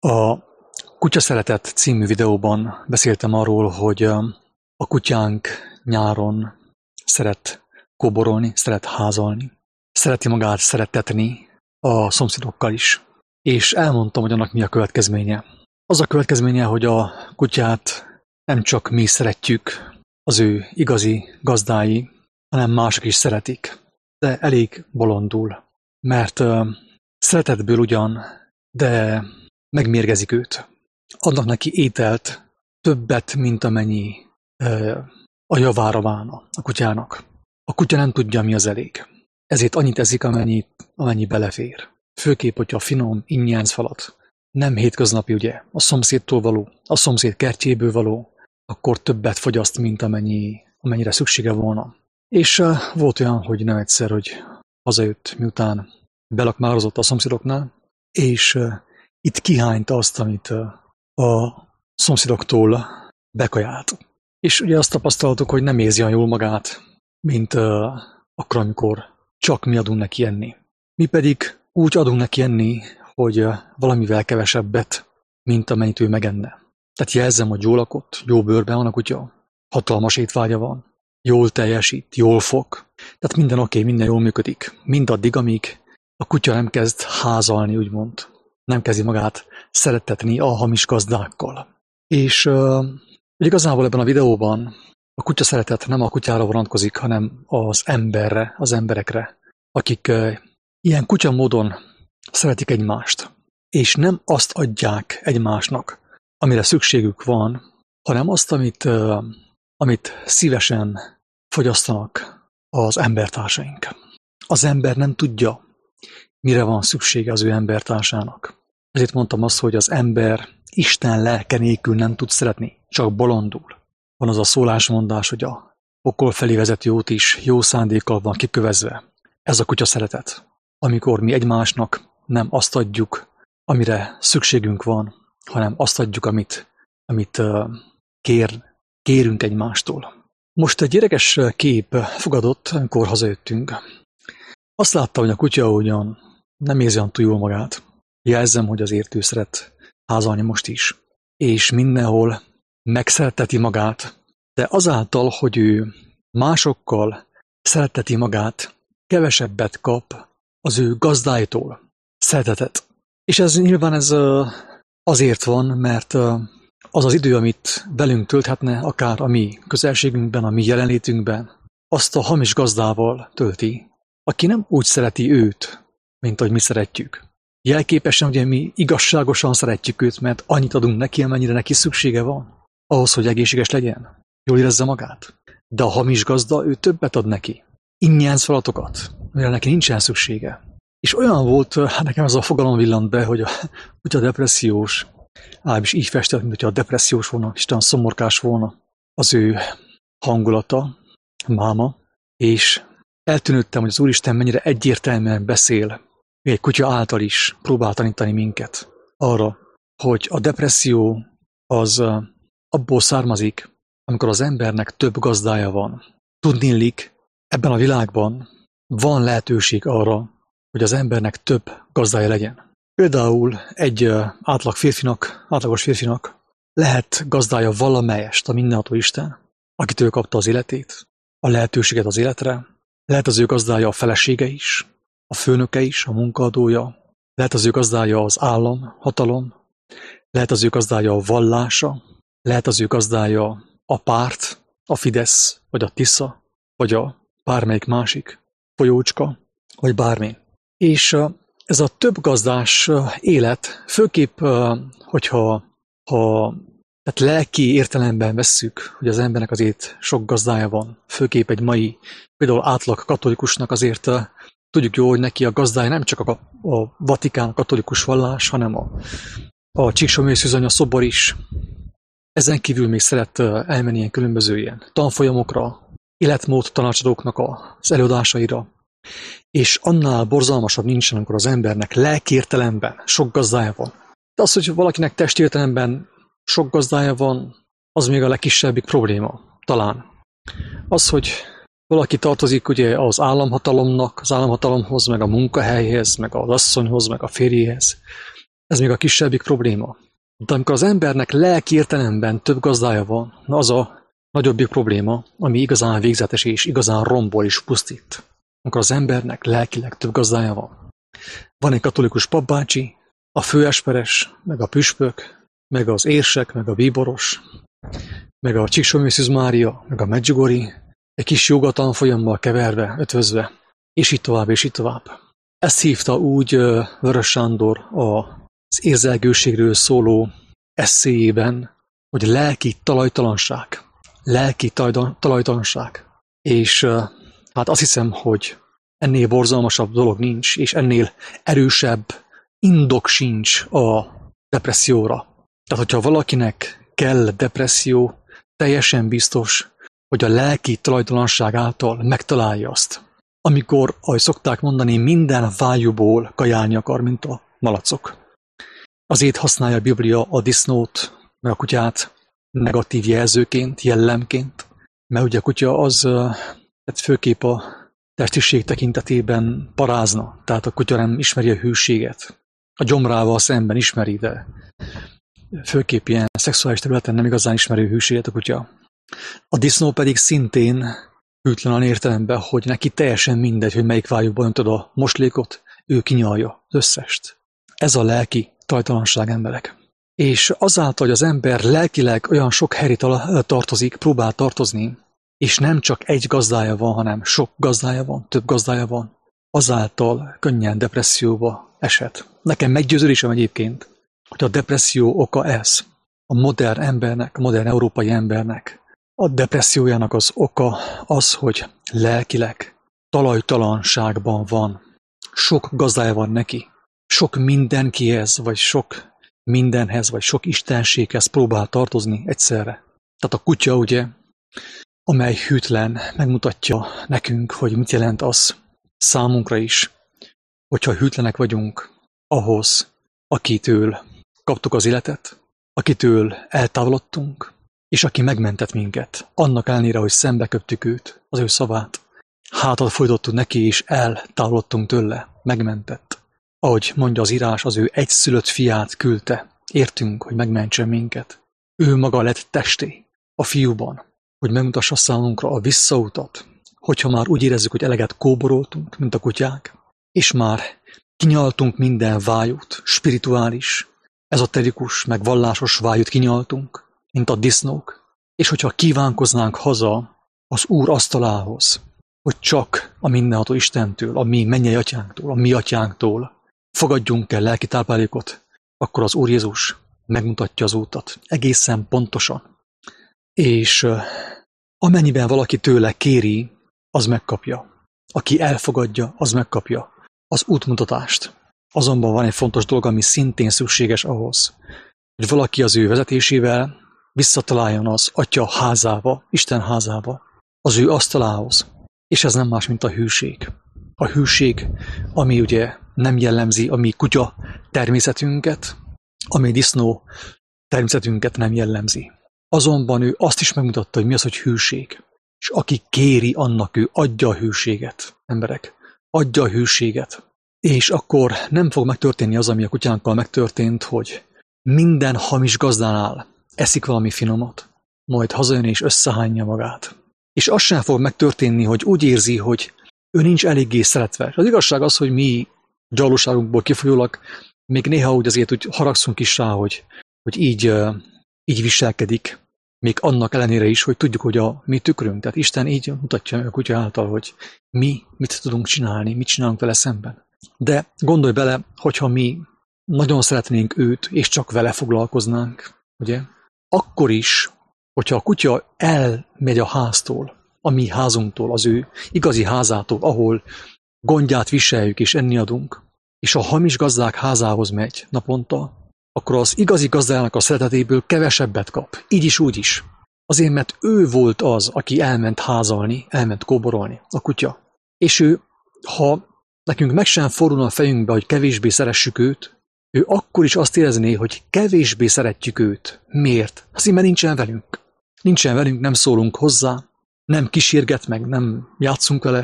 A Kutyaszeretet című videóban beszéltem arról, hogy a kutyánk nyáron szeret kóborolni, szeret házalni, szereti magát szerettetni a szomszédokkal is. És elmondtam, hogy annak mi a következménye. Az a következménye, hogy a kutyát nem csak mi szeretjük, az ő igazi gazdái, hanem mások is szeretik. De elég bolondul, mert szeretetből ugyan, de megmérgezik őt. Adnak neki ételt, többet, mint amennyi a javára válna a kutyának. A kutya nem tudja, mi az elég. Ezért annyit eszik, amennyi belefér. Főképp, hogyha finom, ingyenc falat. Nem hétköznapi, ugye, a szomszédtól való, a szomszéd kertjéből való, akkor többet fogyaszt, mint amennyire szüksége volna. És volt olyan, hogy nem egyszer, hogy hazajött, miután belakmározott a szomszédoknál, és itt kihányta azt, amit a szomszédoktól bekajált. És ugye azt tapasztaltuk, hogy nem érzi olyan jól magát, mint akkor, amikor csak mi adunk neki enni. Mi pedig úgy adunk neki enni, hogy valamivel kevesebbet, mint amennyit ő megenne. Tehát jelzem, hogy jól lakott, jó bőrben van a kutya, hatalmas étvágya van, jól teljesít, jól fog. Tehát minden oké, minden jól működik. Mindaddig, amíg a kutya nem kezd házalni, úgymond. Nem kezdi magát szerettetni a hamis gazdákkal. És igazából ebben a videóban a kutya szeretet nem a kutyára vonatkozik, hanem az emberre, az emberekre, akik ilyen kutya módon szeretik egymást, és nem azt adják egymásnak, amire szükségük van, hanem azt, amit szívesen fogyasztanak az embertársaink. Az ember nem tudja, mire van szüksége az ő embertársának. Ezért mondtam azt, hogy az ember Isten lelke nélkül nem tud szeretni, csak bolondul. Van az a szólásmondás, hogy a pokol felé vezető út is jó szándékkal van kikövezve. Ez a kutya szeretet, amikor mi egymásnak nem azt adjuk, amire szükségünk van, hanem azt adjuk, amit kérünk egymástól. Most egy érdekes kép fogadott, amikor hazajöttünk. Azt láttam, hogy a kutya ugyan nem érzi olyan túl jól magát. Jelzem, hogy azért ő szeret házalni most is. És mindenhol megszeretteti magát, de azáltal, hogy ő másokkal szeretteti magát, kevesebbet kap az ő gazdáitól szeretetet. És ez nyilván azért van, mert az az idő, amit velünk tölthetne, akár a mi közelségünkben, a mi jelenlétünkben, azt a hamis gazdával tölti, aki nem úgy szereti őt, mint ahogy mi szeretjük. Jelképesen ugye mi igazságosan szeretjük őt, mert annyit adunk neki, amennyire neki szüksége van, ahhoz, hogy egészséges legyen, jól érezze magát. De a hamis gazda, ő többet ad neki. Ingyenc falatokat, mire neki nincsen szüksége. És olyan volt, nekem ez a fogalom villant be, hogy a kutya depressziós, is így festett, mint hogyha a depressziós volna, Isten szomorkás volna az ő hangulata, máma, és eltűnődtem, hogy az Úristen mennyire egyértelműen beszél, egy kutya által is próbál tanítani minket arra, hogy a depresszió az abból származik, amikor az embernek több gazdája van. Tudniillik, ebben a világban van lehetőség arra, hogy az embernek több gazdája legyen. Például egy átlagos férfinak lehet gazdája valamelyest a mindenható Isten, akitől kapta az életét, a lehetőséget az életre, lehet az ő gazdája a felesége is, a főnöke is, a munkaadója, lehet az ő gazdája az állam, hatalom, lehet az ő gazdája a vallása, lehet az ő gazdája a párt, a Fidesz, vagy a Tisza, vagy a bármelyik másik folyócska, vagy bármi. És ez a több gazdás élet, főképp, hogyha tehát lelki értelemben vesszük, hogy az embernek azért sok gazdája van, főképp egy mai, például átlag katolikusnak azért tudjuk jó, hogy neki a gazdája nem csak a Vatikán, a katolikus vallás, hanem a Csíksomlyai szobor is. Ezen kívül még szeret elmenni ilyen különböző ilyen tanfolyamokra, életmód tanácsadóknak az előadásaira, és annál borzalmasabb nincsen, amikor az embernek lelkiértelemben sok gazdája van. De az, hogy valakinek testértelemben sok gazdája van, az még a legkisebbik probléma, talán. Az, hogy valaki tartozik ugye az államhatalomhoz, meg a munkahelyhez, meg az asszonyhoz, meg a férjéhez, Ez még a kisebbik probléma. De amikor az embernek lelki értelemben több gazdája van, na az a nagyobbik probléma, ami igazán végzetes és igazán rombol és pusztít. Amikor az embernek lelkileg több gazdája van. Van egy katolikus papbácsi, a főesperes, meg a püspök, meg az érsek, meg a bíboros, meg a Csíksomlyai Szűz Mária, meg a Medjugorji, egy kis jogatanfolyammal keverve, ötvözve, és így tovább, és így tovább. Ezt hívta úgy Vörös Sándor az érzelgőségről szóló esszéjében, hogy lelki talajtalanság. Lelki talajtalanság. És hát azt hiszem, hogy ennél borzalmasabb dolog nincs, és ennél erősebb indok sincs a depresszióra. Tehát, hogyha valakinek kell depresszió, teljesen biztos, hogy a lelki talajtalanság által megtalálja azt. Amikor, ahogy szokták mondani, minden vájúból kajálni akar, mint a malacok. Azért használja a Biblia a disznót, meg a kutyát negatív jelzőként, jellemként, mert ugye a kutya az tehát főképp a testiség tekintetében parázna, tehát a kutya nem ismeri a hűséget. A gyomrával szemben ismeri, de főképp ilyen szexuális területen nem igazán ismeri a hűséget a kutya. A disznó pedig szintén hűtlen értelemben, hogy neki teljesen mindegy, hogy melyik vájúban öntod a moslékot, ő kinyalja az összest. Ez a lelki tajtalanság, emberek. És azáltal, hogy az ember lelkileg olyan sok helyre tartozik, próbál tartozni, és nem csak egy gazdája van, hanem sok gazdája van, több gazdája van, azáltal könnyen depresszióba eshet. Nekem meggyőződésem egyébként, hogy a depresszió oka ez. A modern embernek, a modern európai embernek a depressziójának az oka az, hogy lelkileg talajtalanságban van. Sok gazdája van neki. Sok mindenkihez, vagy sok mindenhez, vagy sok istenséghez próbál tartozni egyszerre. Tehát a kutya, ugye, amely hűtlen, megmutatja nekünk, hogy mit jelent az számunkra is, hogyha hűtlenek vagyunk ahhoz, akitől kaptuk az életet, akitől eltávolodtunk, és aki megmentett minket, annak ellenére, hogy szembe köptük őt, az ő szavát. Hátat fordítottunk neki, és eltávolodtunk tőle, megmentett. Ahogy mondja az írás, az ő egyszülött fiát küldte, értünk, hogy megmentsen minket. Ő maga lett testé a fiúban, hogy megmutassa számunkra a visszautat, hogyha már úgy érezzük, hogy eleget kóboroltunk, mint a kutyák, és már kinyaltunk minden vájút, spirituális, ezoterikus, meg vallásos vájút kinyaltunk, mint a disznók, és hogyha kívánkoznánk haza az Úr asztalához, hogy csak a mindenható Istentől, a mi mennyei atyánktól, a mi atyánktól fogadjunk el lelki táplálékot, akkor az Úr Jézus megmutatja az útat egészen pontosan. És amennyiben valaki tőle kéri, az megkapja. Aki elfogadja, az megkapja az útmutatást. Azonban van egy fontos dolog, ami szintén szükséges ahhoz, hogy valaki az ő vezetésével visszataláljon az Atya házába, Isten házába, az ő asztalához. És ez nem más, mint a hűség. A hűség, ami ugye nem jellemzi a mi kutya természetünket, ami disznó természetünket nem jellemzi. Azonban ő azt is megmutatta, hogy mi az, hogy hűség. És aki kéri, annak ő adja a hűséget, emberek. Adja a hűséget. És akkor nem fog megtörténni az, ami a kutyánkkal megtörtént, hogy minden hamis gazdánál eszik valami finomat, majd hazajön és összehányja magát. És az sem fog megtörténni, hogy úgy érzi, hogy ő nincs eléggé szeretve. Az igazság az, hogy mi gyalóságunkból kifolyólag még néha úgy azért úgy haragszunk is rá, hogy így viselkedik, még annak ellenére is, hogy tudjuk, hogy a mi tükrünk. Tehát Isten így mutatja a kutya által, hogy mi mit tudunk csinálni, mit csinálunk vele szemben. De gondolj bele, hogyha mi nagyon szeretnénk őt, és csak vele foglalkoznánk, ugye? Akkor is, hogyha a kutya elmegy a háztól, a mi házunktól, az ő igazi házától, ahol gondját viseljük és enni adunk, és a hamis gazdák házához megy naponta, akkor az igazi gazdájának a szeretetéből kevesebbet kap. Így is, úgy is. Azért, mert ő volt az, aki elment házalni, elment kóborolni, a kutya. És ő, ha nekünk meg sem fordulna a fejünkbe, hogy kevésbé szeressük őt, ő akkor is azt érezné, hogy kevésbé szeretjük őt. Miért? Azért, mert nincsen velünk. Nincsen velünk, nem szólunk hozzá, nem kísérget meg, nem játszunk vele,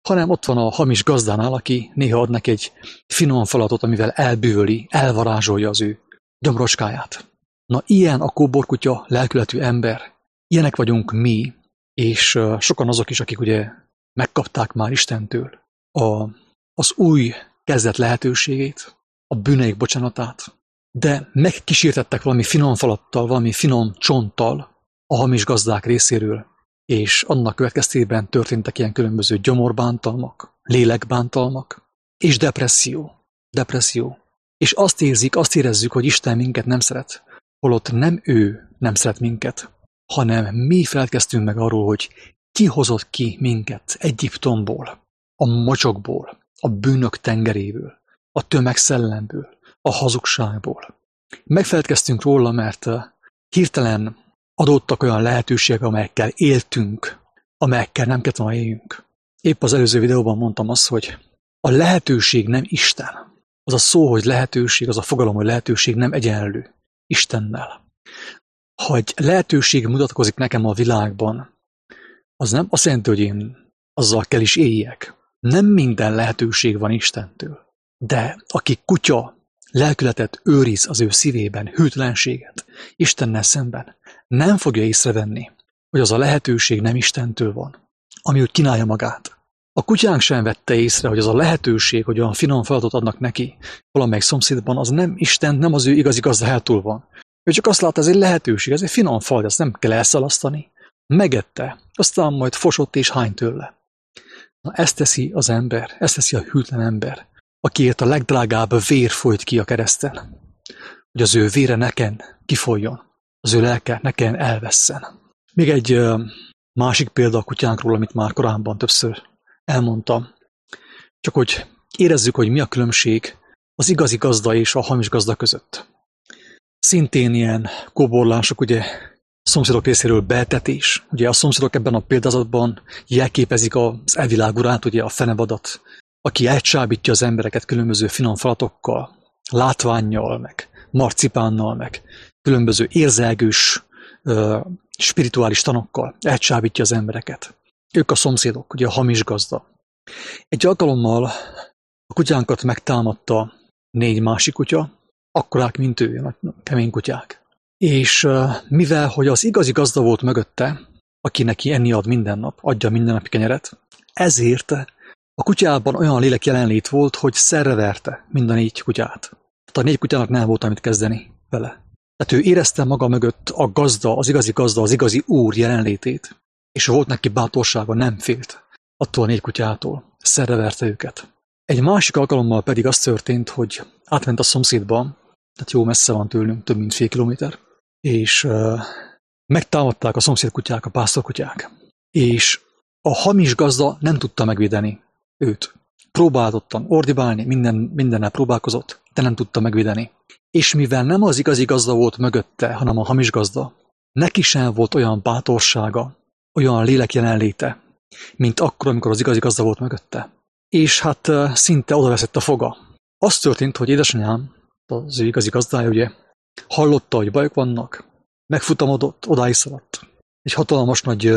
hanem ott van a hamis gazdánál, aki néha ad neki egy finom falatot, amivel elbűvöli, elvarázsolja az ő gyomrocskáját. Na, ilyen a kóborkutya lelkületű ember. Ilyenek vagyunk mi, és sokan azok is, akik ugye megkapták már Istentől az új kezdet lehetőségét, a bűneik bocsánatát, de megkísértettek valami finom falattal, valami finom csonttal a hamis gazdák részéről, és annak következtében történtek ilyen különböző gyomorbántalmak, lélekbántalmak, és depresszió. És azt érezzük, hogy Isten minket nem szeret, holott nem ő nem szeret minket, hanem mi feledkeztünk meg arról, hogy ki hozott ki minket Egyiptomból, a mocsokból, a bűnök tengeréből, a tömegszellemből, a hazugságból. Megfeledkeztünk róla, mert hirtelen adottak olyan lehetőségek, amelyekkel éltünk, amelyekkel nem kellett volna éljünk. Épp az előző videóban mondtam azt, hogy a lehetőség nem Isten. Az a szó, hogy lehetőség, az a fogalom, hogy lehetőség nem egyenlő Istennel. Ha egy lehetőség mutatkozik nekem a világban, az nem azt jelenti, hogy én azzal kell is éljek. Nem minden lehetőség van Istentől. De aki kutya lelkületet őriz az ő szívében, hűtlenséget Istennel szemben, nem fogja észrevenni, hogy az a lehetőség nem Istentől van, ami úgy kínálja magát. A kutyánk sem vette észre, hogy az a lehetőség, hogy olyan finom feladatot adnak neki valamelyik szomszédban, az nem Isten, nem az ő igazi gazdájától van. Ő csak azt látta, ez egy lehetőség, ez egy finom fal, ezt nem kell elszalasztani. Megette, aztán majd fosott és hány tőle. Na, ezt teszi az ember, ezt teszi a hűtlen ember, akiért a legdrágább vér folyt ki a kereszten, hogy az ő vére neken kifolyjon, az ő lelke neken elvesszen. Még egy másik példa a kutyánkról, amit már korábban többször elmondtam, csak hogy érezzük, hogy mi a különbség az igazi gazda és a hamis gazda között. Szintén ilyen kóborlások, ugye a szomszédok részéről betetés. Ugye a szomszédok ebben a példázatban jelképezik az elvilágurát, ugye a fenevadat, aki elcsábítja az embereket különböző finom falatokkal, látvánnyal, meg marcipánnal, meg különböző érzelgős, spirituális tanokkal elcsábítja az embereket. Ők a szomszédok, ugye a hamis gazda. Egy alkalommal a kutyánkat megtámadta 4 másik kutya, akkorák, mint ő, nagy kemény kutyák. És mivel, hogy az igazi gazda volt mögötte, aki neki enni ad minden nap, adja minden napi kenyeret, ezért a kutyában olyan lélek jelenlét volt, hogy szerreverte mind a 4 kutyát. Tehát a 4 kutyának nem volt amit kezdeni vele. Tehát ő érezte maga mögött a gazda, az igazi úr jelenlétét, és volt neki bátorsága, nem félt attól a 4 kutyától. Szerreverte őket. Egy másik alkalommal pedig az történt, hogy átment a szomszédba, tehát jó messze van tőlünk, több mint fél kilométer, és megtámadták a szomszédkutyák, a pásztorkutyák. És a hamis gazda nem tudta megvédeni őt. Próbáltottan ordibálni, mindennel próbálkozott, de nem tudta megvédeni. És mivel nem az igazi gazda volt mögötte, hanem a hamis gazda, neki sem volt olyan bátorsága, olyan lélek jelenléte, mint akkor, amikor az igazi gazda volt mögötte. És hát szinte odaveszett a foga. Az történt, hogy édesanyám, az ő igazi gazdája, ugye, hallotta, hogy bajok vannak, megfutamodott, odáig szaladt. Egy hatalmas nagy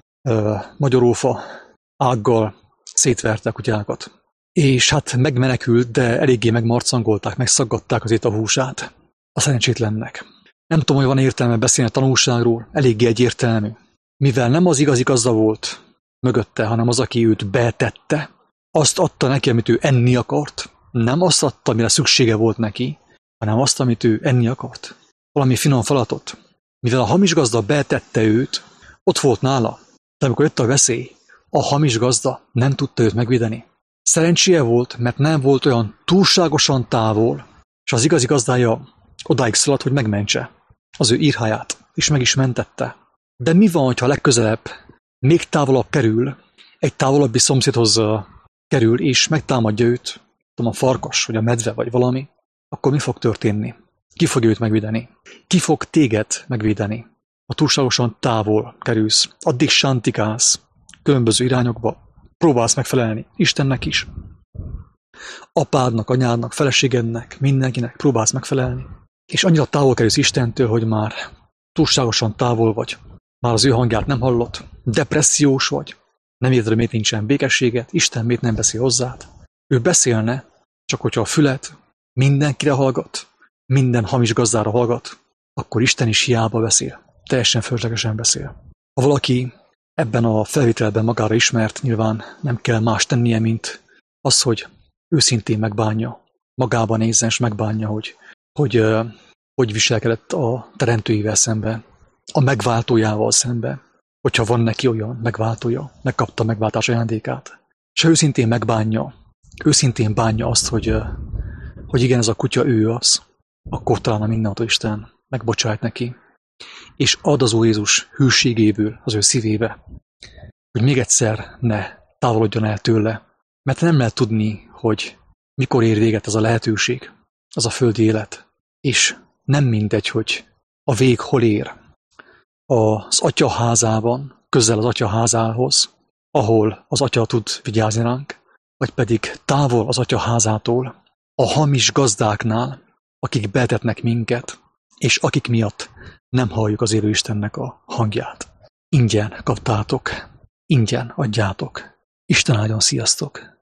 magyarófa ággal szétverte a kutyákat. És hát megmenekült, de eléggé megmarcangolták, megszaggatták azért a húsát a szerencsétlennek. Nem tudom, hogy van értelme beszélni a tanulságról, eléggé egyértelmű. Mivel nem az igazi gazda volt mögötte, hanem az, aki őt betette, azt adta neki, amit ő enni akart. Nem azt adta, amire szüksége volt neki, hanem azt, amit ő enni akart. Valami finom falatot. Mivel a hamis gazda betette őt, ott volt nála. De amikor jött a veszély, a hamis gazda nem tudta őt megvédeni. Szerencséje volt, mert nem volt olyan túlságosan távol, és az igazi gazdája odáig szaladt, hogy megmentse az ő írháját, és meg is mentette. De mi van, ha legközelebb, még távolabb kerül, egy távolabbi szomszédhoz kerül, és megtámadja őt, tudom, a farkas, vagy a medve, vagy valami, akkor mi fog történni? Ki fog őt megvédeni? Ki fog téged megvédeni? Ha túlságosan távol kerülsz, addig sántikálsz, különböző irányokba, próbálsz megfelelni Istennek is. Apádnak, anyádnak, feleségednek, mindenkinek próbálsz megfelelni. És annyira távol kerülsz Istentől, hogy már túlságosan távol vagy. Már az ő hangját nem hallod. Depressziós vagy. Nem érted, miért nincsen békességet, Isten miért nem beszél hozzád. Ő beszélne, csak hogyha a fület mindenkire hallgat, minden hamis gazdára hallgat, akkor Isten is hiába beszél, teljesen fölöslegesen beszél. Ha valaki ebben a felvételben magára ismert, nyilván nem kell más tennie, mint az, hogy őszintén megbánja, magában nézzen és megbánja, hogy viselkedett a teremtőivel szemben, a megváltójával szemben, hogyha van neki olyan megváltója, megkapta a megváltás ajándékát. És őszintén megbánja, őszintén bánja azt, hogy igen, ez a kutya ő az, akkor talán a mindenható Isten megbocsájt neki, és ad az Úr Jézus hűségéből az ő szívébe, hogy még egyszer ne távolodjon el tőle, mert nem lehet tudni, hogy mikor ér véget ez a lehetőség, az a földi élet, és nem mindegy, hogy a vég hol ér. Az Atya házában, közel az Atya házához, ahol az Atya tud vigyázni ránk, vagy pedig távol az Atya házától, a hamis gazdáknál, akik betetnek minket, és akik miatt nem halljuk az élő Istennek a hangját. Ingyen kaptátok, ingyen adjátok. Isten áldjon, sziasztok!